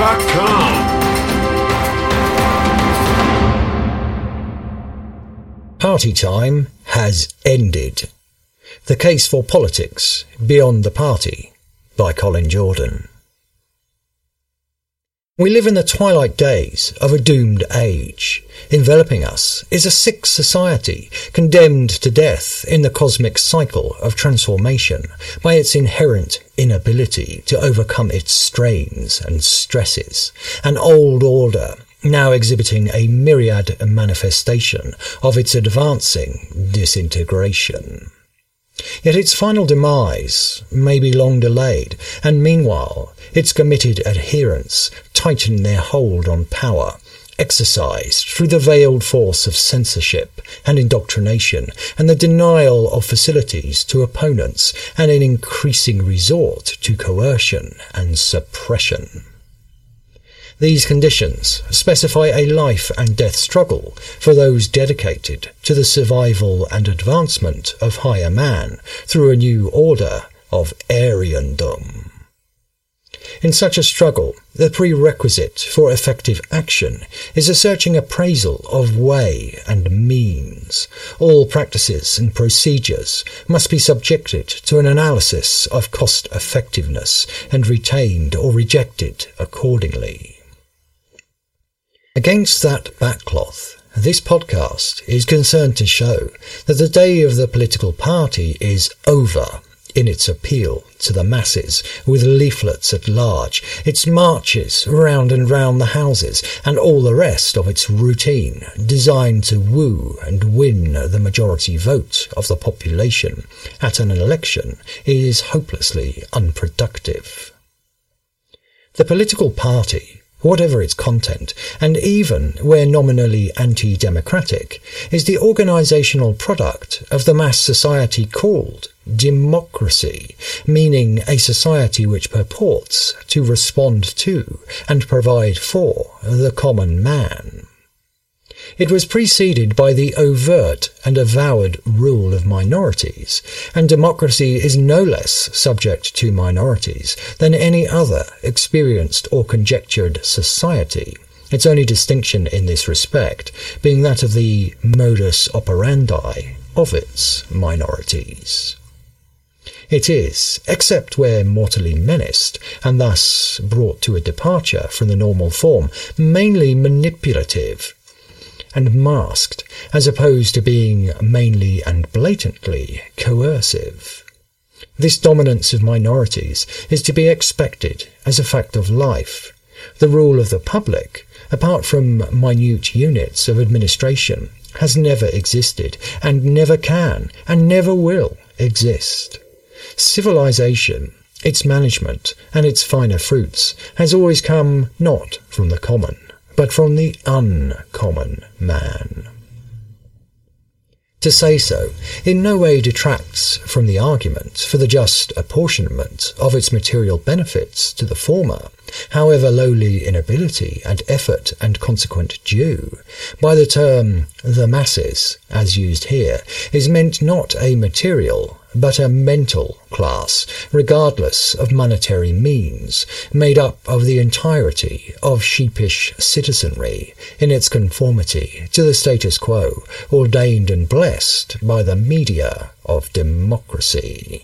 Party time has ended. The Case for Politics Beyond the Party by Colin Jordan. We live in the twilight days of a doomed age. Enveloping us is a sick society, condemned to death in the cosmic cycle of transformation by its inherent inability to overcome its strains and stresses. An old order now exhibiting a myriad manifestation of its advancing disintegration. Yet its final demise may be long delayed, and meanwhile its committed adherents tighten their hold on power, exercised through the veiled force of censorship and indoctrination, and the denial of facilities to opponents, and an increasing resort to coercion and suppression. These conditions specify a life and death struggle for those dedicated to the survival and advancement of higher man through a new order of Aryandom. In such a struggle, the prerequisite for effective action is a searching appraisal of way and means. All practices and procedures must be subjected to an analysis of cost-effectiveness and retained or rejected accordingly. Against that backcloth, this podcast is concerned to show that the day of the political party is over in its appeal to the masses, with leaflets at large, its marches round and round the houses, and all the rest of its routine designed to woo and win the majority vote of the population at an election is hopelessly unproductive. The political party, whatever its content, and even where nominally anti-democratic, is the organisational product of the mass society called democracy, meaning a society which purports to respond to and provide for the common man. It was preceded by the overt and avowed rule of minorities, and democracy is no less subject to minorities than any other experienced or conjectured society, its only distinction in this respect being that of the modus operandi of its minorities. It is, except where mortally menaced, and thus brought to a departure from the normal form, mainly manipulative and masked, as opposed to being mainly and blatantly coercive. This dominance of minorities is to be expected as a fact of life. The rule of the public, apart from minute units of administration, has never existed, and never can, and never will exist. Civilization, its management, and its finer fruits has always come not from the common, but from the uncommon man. To say so in no way detracts from the argument for the just apportionment of its material benefits to the former, however lowly in ability and effort and consequent due. By the term the masses, as used here, is meant not a material, but a mental class, regardless of monetary means, made up of the entirety of sheepish citizenry in its conformity to the status quo, ordained and blessed by the media of democracy.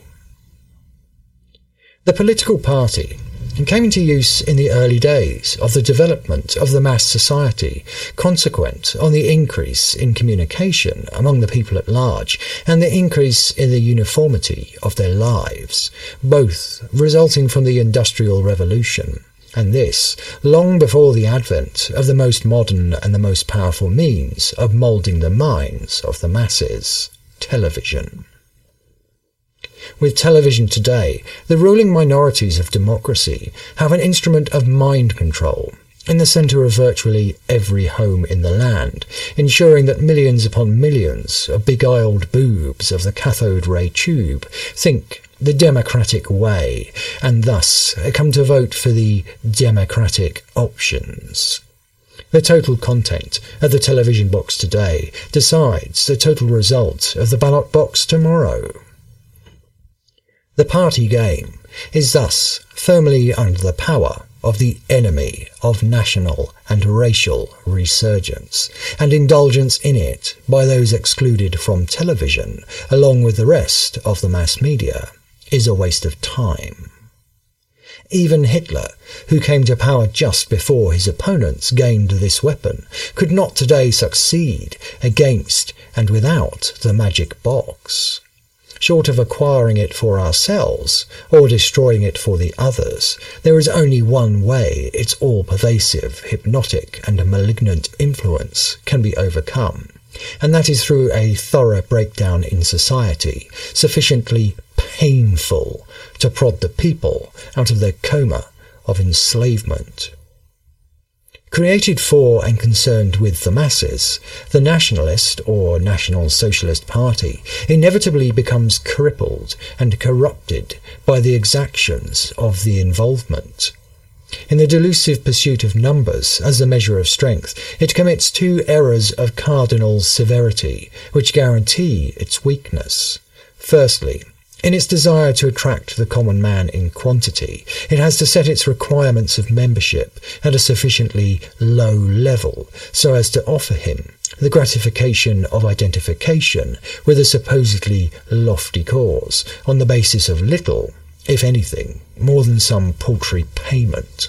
The political party came into use in the early days of the development of the mass society, consequent on the increase in communication among the people at large and the increase in the uniformity of their lives, both resulting from the Industrial Revolution, and this long before the advent of the most modern and the most powerful means of moulding the minds of the masses, television. With television today, the ruling minorities of democracy have an instrument of mind control in the centre of virtually every home in the land, ensuring that millions upon millions of beguiled boobs of the cathode ray tube think the democratic way, and thus come to vote for the democratic options. The total content of the television box today decides the total result of the ballot box tomorrow. The party game is thus firmly under the power of the enemy of national and racial resurgence, and indulgence in it by those excluded from television, along with the rest of the mass media, is a waste of time. Even Hitler, who came to power just before his opponents gained this weapon, could not today succeed against and without the magic box. Short of acquiring it for ourselves, or destroying it for the others, there is only one way its all-pervasive, hypnotic and malignant influence can be overcome, and that is through a thorough breakdown in society, sufficiently painful to prod the people out of their coma of enslavement. Created for and concerned with the masses, the Nationalist or National Socialist Party inevitably becomes crippled and corrupted by the exactions of the involvement. In the delusive pursuit of numbers as a measure of strength, it commits two errors of cardinal severity, which guarantee its weakness. Firstly, in its desire to attract the common man in quantity, it has to set its requirements of membership at a sufficiently low level so as to offer him the gratification of identification with a supposedly lofty cause on the basis of little, if anything, more than some paltry payment.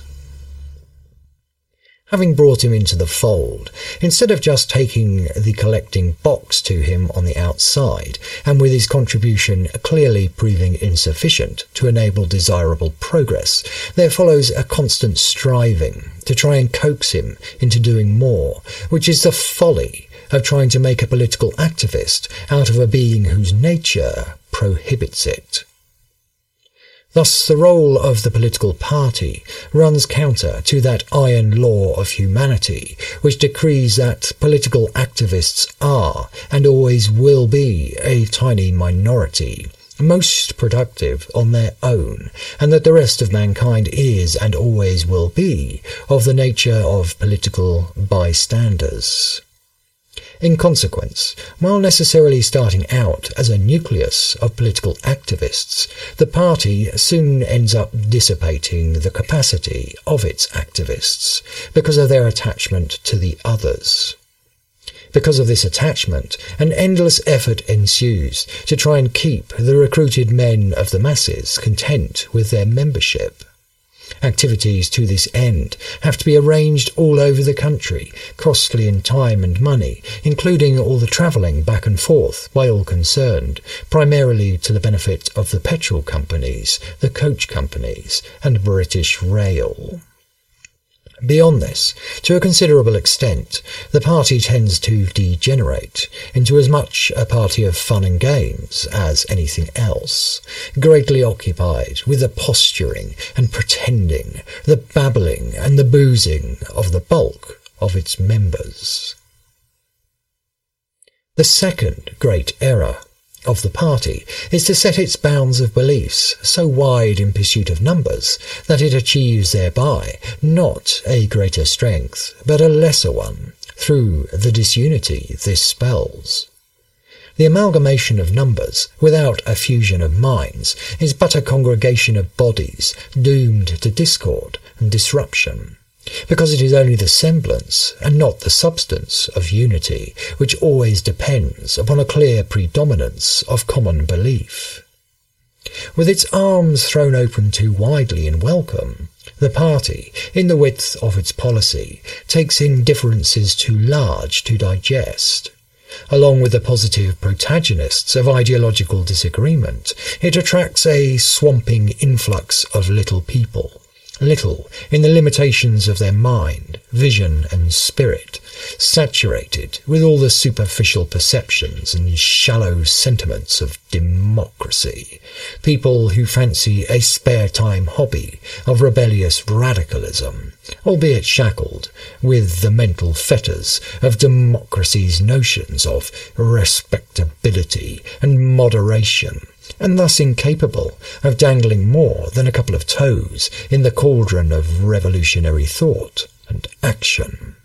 Having brought him into the fold, instead of just taking the collecting box to him on the outside, and with his contribution clearly proving insufficient to enable desirable progress, there follows a constant striving to try and coax him into doing more, which is the folly of trying to make a political activist out of a being whose nature prohibits it. Thus, the role of the political party runs counter to that iron law of humanity, which decrees that political activists are, and always will be, a tiny minority, most productive on their own, and that the rest of mankind is, and always will be, of the nature of political bystanders. In consequence, while necessarily starting out as a nucleus of political activists, the party soon ends up dissipating the capacity of its activists because of their attachment to the others. Because of this attachment, an endless effort ensues to try and keep the recruited men of the masses content with their membership. Activities to this end have to be arranged all over the country, costly in time and money, including all the travelling back and forth by all concerned, primarily to the benefit of the petrol companies, the coach companies, and British Rail. Beyond this, to a considerable extent, the party tends to degenerate into as much a party of fun and games as anything else, greatly occupied with the posturing and pretending, the babbling and the boozing of the bulk of its members. The second great error of the party is to set its bounds of beliefs so wide in pursuit of numbers that it achieves thereby not a greater strength, but a lesser one, through the disunity this spells. The amalgamation of numbers, without a fusion of minds, is but a congregation of bodies doomed to discord and disruption, because it is only the semblance, and not the substance, of unity, which always depends upon a clear predominance of common belief. With its arms thrown open too widely in welcome, the party, in the width of its policy, takes in differences too large to digest. Along with the positive protagonists of ideological disagreement, it attracts a swamping influx of little people, little in the limitations of their mind, vision and spirit, saturated with all the superficial perceptions and shallow sentiments of democracy, people who fancy a spare-time hobby of rebellious radicalism, albeit shackled with the mental fetters of democracy's notions of respectability and moderation, and thus incapable of dangling more than a couple of toes in the cauldron of revolutionary thought and action.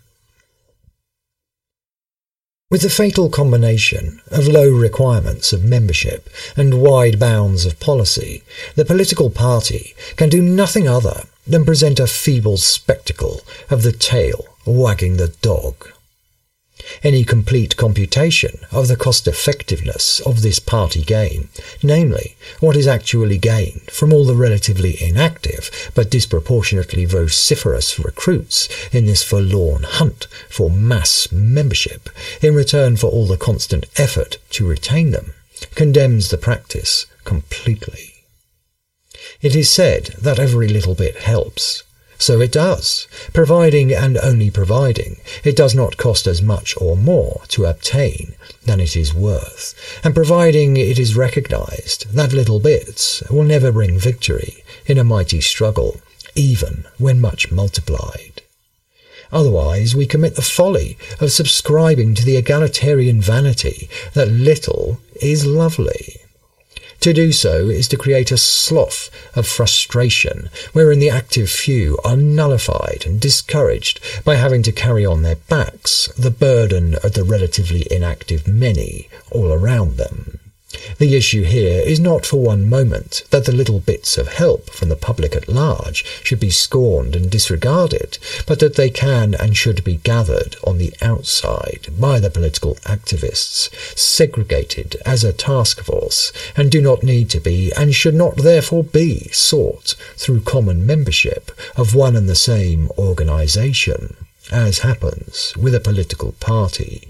With the fatal combination of low requirements of membership and wide bounds of policy, the political party can do nothing other than present a feeble spectacle of the tail wagging the dog. Any complete computation of the cost-effectiveness of this party game, namely, what is actually gained from all the relatively inactive but disproportionately vociferous recruits in this forlorn hunt for mass membership in return for all the constant effort to retain them, condemns the practice completely. It is said that every little bit helps. So it does, providing and only providing it does not cost as much or more to obtain than it is worth, and providing it is recognized that little bits will never bring victory in a mighty struggle, even when much multiplied. Otherwise we commit the folly of subscribing to the egalitarian vanity that little is lovely. To do so is to create a slough of frustration wherein the active few are nullified and discouraged by having to carry on their backs the burden of the relatively inactive many all around them. The issue here is not for one moment that the little bits of help from the public at large should be scorned and disregarded, but that they can and should be gathered on the outside by the political activists, segregated as a task force, and do not need to be and should not therefore be sought through common membership of one and the same organisation, as happens with a political party.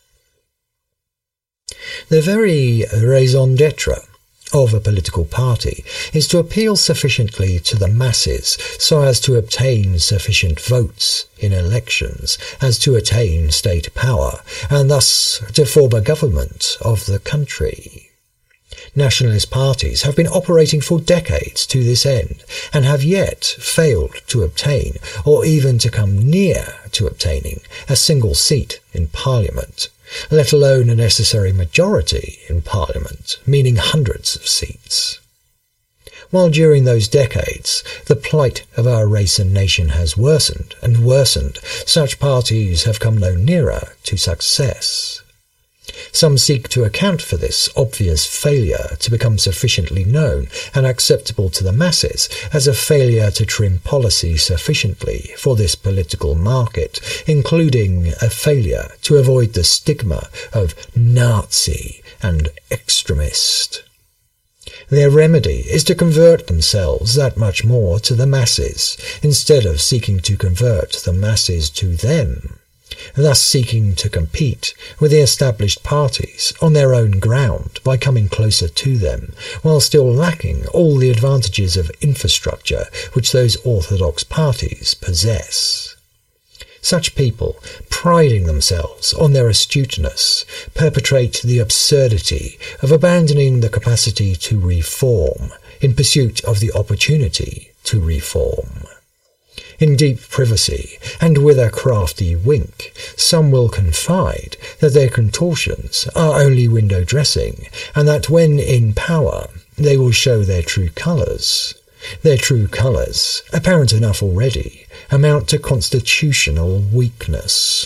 The very raison d'etre of a political party is to appeal sufficiently to the masses so as to obtain sufficient votes in elections as to attain state power, and thus to form a government of the country. Nationalist parties have been operating for decades to this end, and have yet failed to obtain, or even to come near to obtaining, a single seat in Parliament, let alone a necessary majority in Parliament, meaning hundreds of seats. While during those decades the plight of our race and nation has worsened and worsened, such parties have come no nearer to success. Some seek to account for this obvious failure to become sufficiently known and acceptable to the masses as a failure to trim policy sufficiently for this political market, including a failure to avoid the stigma of Nazi and extremist. Their remedy is to convert themselves that much more to the masses, instead of seeking to convert the masses to them, thus seeking to compete with the established parties on their own ground by coming closer to them, while still lacking all the advantages of infrastructure which those orthodox parties possess. Such people, priding themselves on their astuteness, perpetrate the absurdity of abandoning the capacity to reform in pursuit of the opportunity to reform. In deep privacy, and with a crafty wink, some will confide that their contortions are only window dressing, and that when in power they will show their true colours. Their true colours, apparent enough already, amount to constitutional weakness.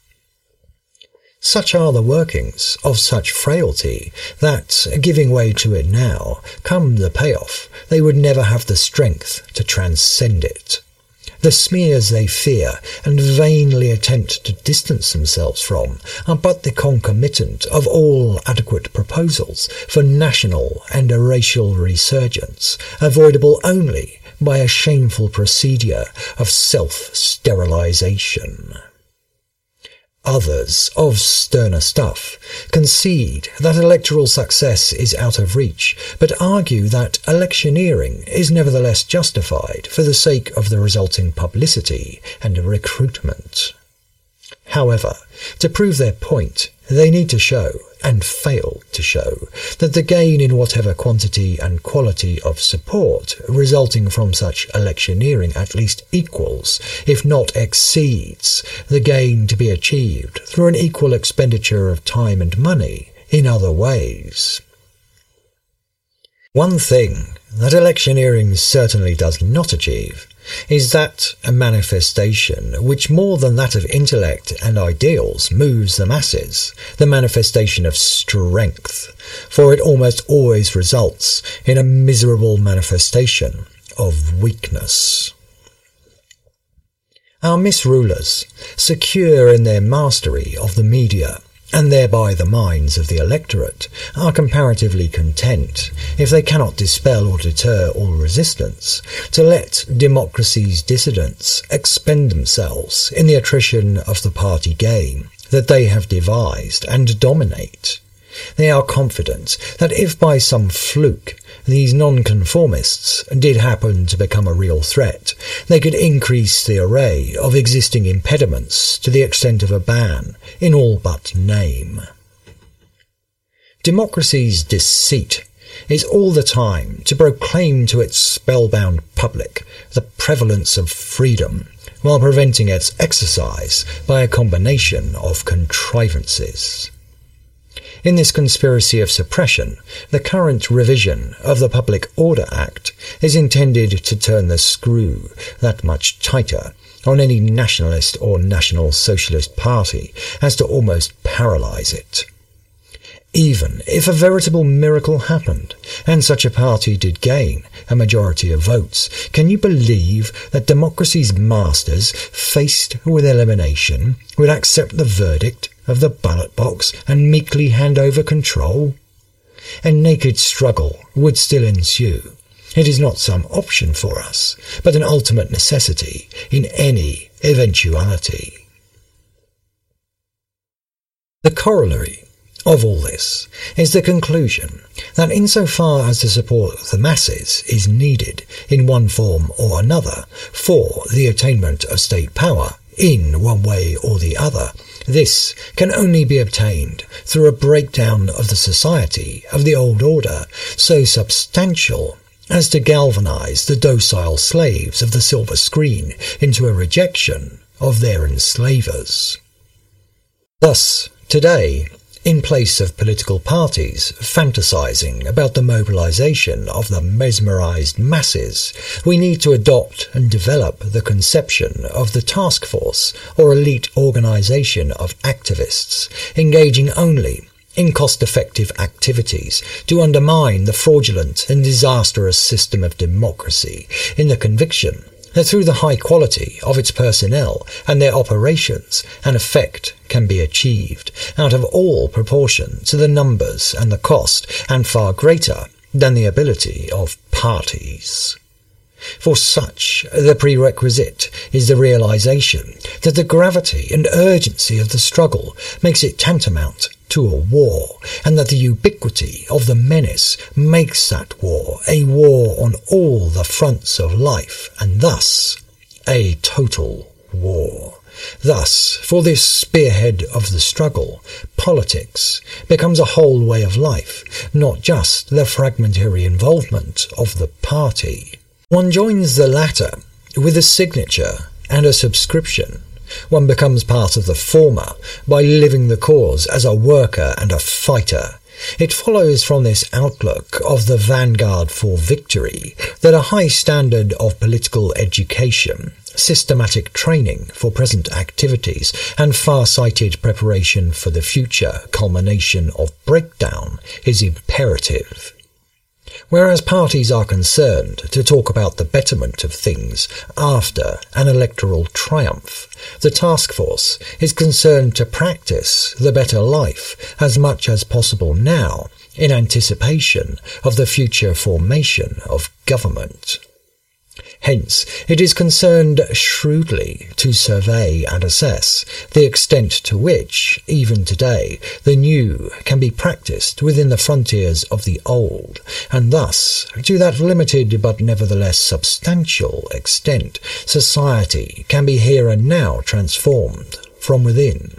Such are the workings of such frailty that, giving way to it now, come the payoff, they would never have the strength to transcend it. The smears they fear and vainly attempt to distance themselves from are but the concomitant of all adequate proposals for national and racial resurgence, avoidable only by a shameful procedure of self-sterilization. Others, of sterner stuff, concede that electoral success is out of reach, but argue that electioneering is nevertheless justified for the sake of the resulting publicity and recruitment. However, to prove their point, they need to show, and fail to show, that the gain in whatever quantity and quality of support resulting from such electioneering at least equals, if not exceeds, the gain to be achieved through an equal expenditure of time and money in other ways. One thing that electioneering certainly does not achieve is that a manifestation which more than that of intellect and ideals moves the masses, the manifestation of strength, for it almost always results in a miserable manifestation of weakness. Our misrulers, secure in their mastery of the media, and thereby the minds of the electorate, are comparatively content, if they cannot dispel or deter all resistance, to let democracy's dissidents expend themselves in the attrition of the party game that they have devised and dominate. They are confident that if by some fluke these nonconformists did happen to become a real threat, they could increase the array of existing impediments to the extent of a ban in all but name. Democracy's deceit is all the time to proclaim to its spellbound public the prevalence of freedom, while preventing its exercise by a combination of contrivances. In this conspiracy of suppression, the current revision of the Public Order Act is intended to turn the screw that much tighter on any nationalist or National Socialist party as to almost paralyse it. Even if a veritable miracle happened, and such a party did gain a majority of votes, can you believe that democracy's masters, faced with elimination, would accept the verdict of the ballot box and meekly hand over control? A naked struggle would still ensue. It is not some option for us, but an ultimate necessity in any eventuality. The corollary of all this is the conclusion that insofar as the support of the masses is needed in one form or another for the attainment of state power in one way or the other, this can only be obtained through a breakdown of the society of the old order so substantial as to galvanize the docile slaves of the silver screen into a rejection of their enslavers. Thus, today, in place of political parties fantasizing about the mobilization of the mesmerized masses, we need to adopt and develop the conception of the task force or elite organization of activists, engaging only in cost-effective activities to undermine the fraudulent and disastrous system of democracy, in the conviction that through the high quality of its personnel and their operations, an effect can be achieved out of all proportion to the numbers and the cost, and far greater than the ability of parties. For such, the prerequisite is the realization that the gravity and urgency of the struggle makes it tantamount to a war, and that the ubiquity of the menace makes that war a war on all the fronts of life, and thus a total war. Thus, for this spearhead of the struggle, politics becomes a whole way of life, not just the fragmentary involvement of the party. One joins the latter with a signature and a subscription. One becomes part of the former by living the cause as a worker and a fighter. It follows from this outlook of the vanguard for victory that a high standard of political education, systematic training for present activities, and far-sighted preparation for the future culmination of breakdown is imperative. Whereas parties are concerned to talk about the betterment of things after an electoral triumph, the task force is concerned to practice the better life as much as possible now in anticipation of the future formation of government. Hence, it is concerned shrewdly to survey and assess the extent to which, even today, the new can be practiced within the frontiers of the old, and thus, to that limited but nevertheless substantial extent, society can be here and now transformed from within.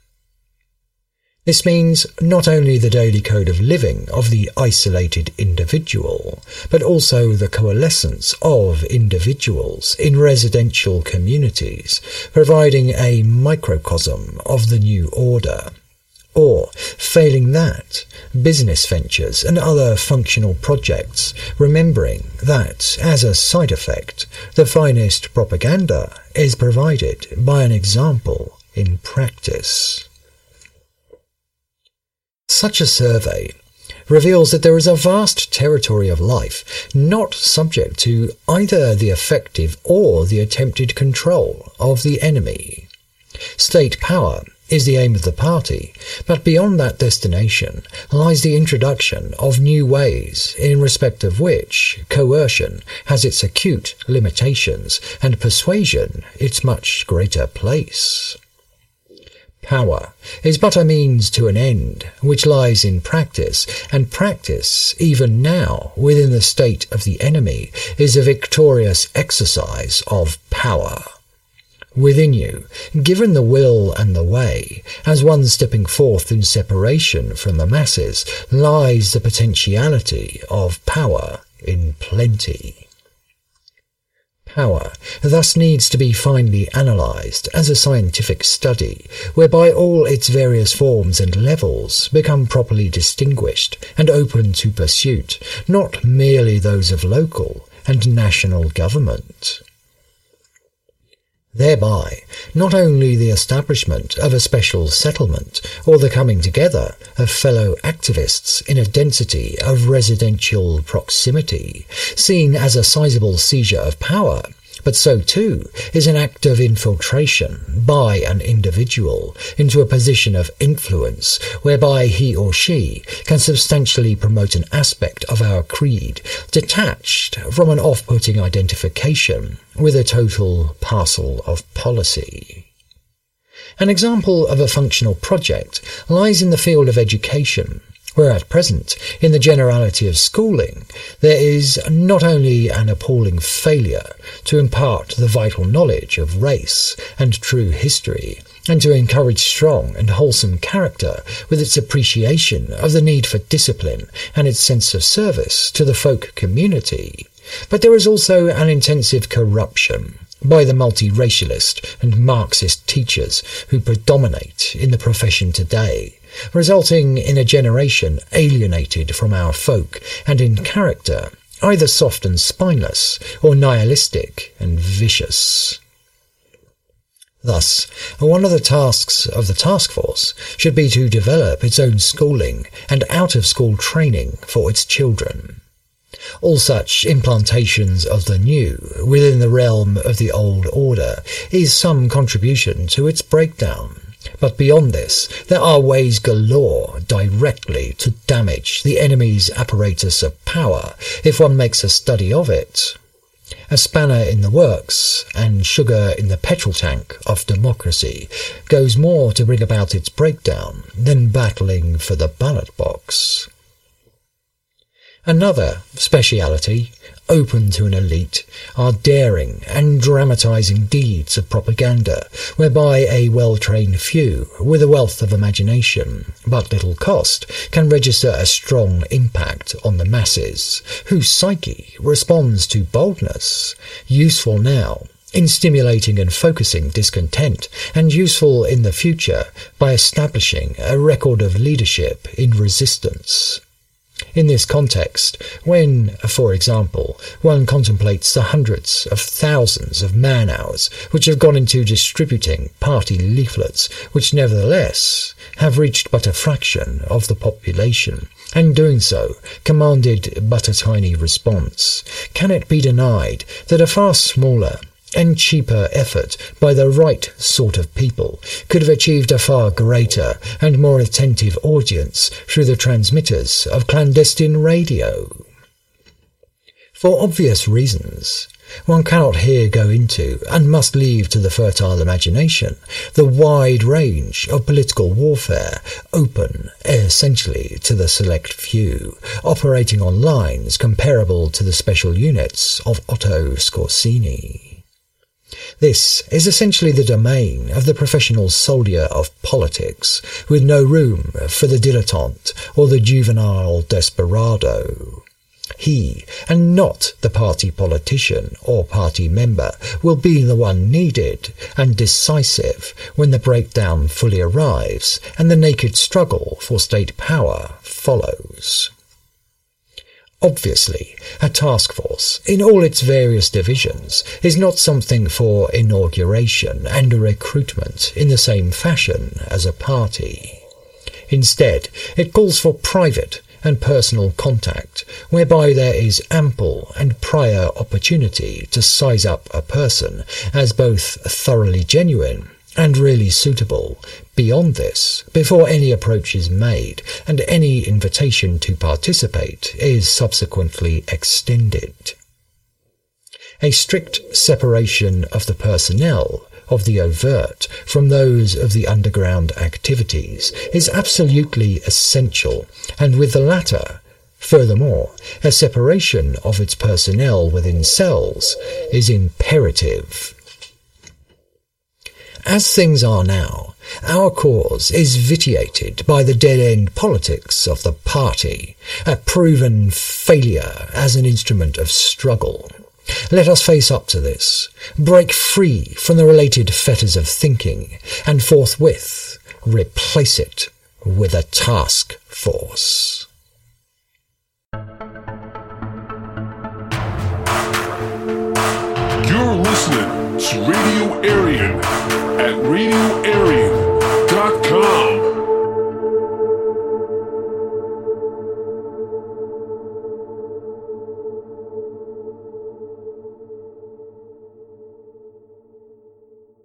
This means not only the daily code of living of the isolated individual, but also the coalescence of individuals in residential communities, providing a microcosm of the new order. Or, failing that, business ventures and other functional projects, remembering that, as a side effect, the finest propaganda is provided by an example in practice. Such a survey reveals that there is a vast territory of life not subject to either the effective or the attempted control of the enemy. State power is the aim of the party, but beyond that destination lies the introduction of new ways in respect of which coercion has its acute limitations and persuasion its much greater place. Power is but a means to an end, which lies in practice, and practice, even now, within the state of the enemy, is a victorious exercise of power. Within you, given the will and the way, as one stepping forth in separation from the masses, lies the potentiality of power in plenty. Power thus needs to be finely analysed as a scientific study, whereby all its various forms and levels become properly distinguished and open to pursuit, not merely those of local and national government. Thereby, not only the establishment of a special settlement or the coming together of fellow activists in a density of residential proximity, seen as a sizable seizure of power, but so too is an act of infiltration by an individual into a position of influence whereby he or she can substantially promote an aspect of our creed detached from an off-putting identification with a total parcel of policy. An example of a functional project lies in the field of education, where at present, in the generality of schooling, there is not only an appalling failure to impart the vital knowledge of race and true history, and to encourage strong and wholesome character with its appreciation of the need for discipline and its sense of service to the folk community, but there is also an intensive corruption by the multiracialist and Marxist teachers who predominate in the profession today, resulting in a generation alienated from our folk and in character either soft and spineless or nihilistic and vicious. Thus, one of the tasks of the task force should be to develop its own schooling and out-of-school training for its children. All such implantations of the new within the realm of the old order is some contribution to its breakdown. But beyond this, there are ways galore directly to damage the enemy's apparatus of power if one makes a study of it. A spanner in the works and sugar in the petrol tank of democracy goes more to bring about its breakdown than battling for the ballot box. Another speciality, open to an elite, are daring and dramatising deeds of propaganda, whereby a well-trained few, with a wealth of imagination, but little cost, can register a strong impact on the masses, whose psyche responds to boldness, useful now in stimulating and focusing discontent, and useful in the future by establishing a record of leadership in resistance. In this context, when, for example, one contemplates the hundreds of thousands of man-hours which have gone into distributing party leaflets, which nevertheless have reached but a fraction of the population, and doing so commanded but a tiny response, can it be denied that a far smaller and cheaper effort by the right sort of people could have achieved a far greater and more attentive audience through the transmitters of clandestine radio? For obvious reasons, one cannot here go into, and must leave to the fertile imagination, the wide range of political warfare open essentially to the select few, operating on lines comparable to the special units of Otto Skorzeny. This is essentially the domain of the professional soldier of politics, with no room for the dilettante or the juvenile desperado. He, and not the party politician or party member, will be the one needed and decisive when the breakdown fully arrives and the naked struggle for state power follows. Obviously, a task force, in all its various divisions, is not something for inauguration and recruitment in the same fashion as a party. Instead, it calls for private and personal contact, whereby there is ample and prior opportunity to size up a person as both thoroughly genuine and really suitable. Beyond this, before any approach is made and any invitation to participate is subsequently extended. A strict separation of the personnel of the overt from those of the underground activities is absolutely essential, and with the latter, furthermore, a separation of its personnel within cells is imperative. As things are now, our cause is vitiated by the dead-end politics of the party, a proven failure as an instrument of struggle. Let us face up to this, break free from the related fetters of thinking, and forthwith replace it with a task force. You're listening to Radio Aryan at radioaryan.com.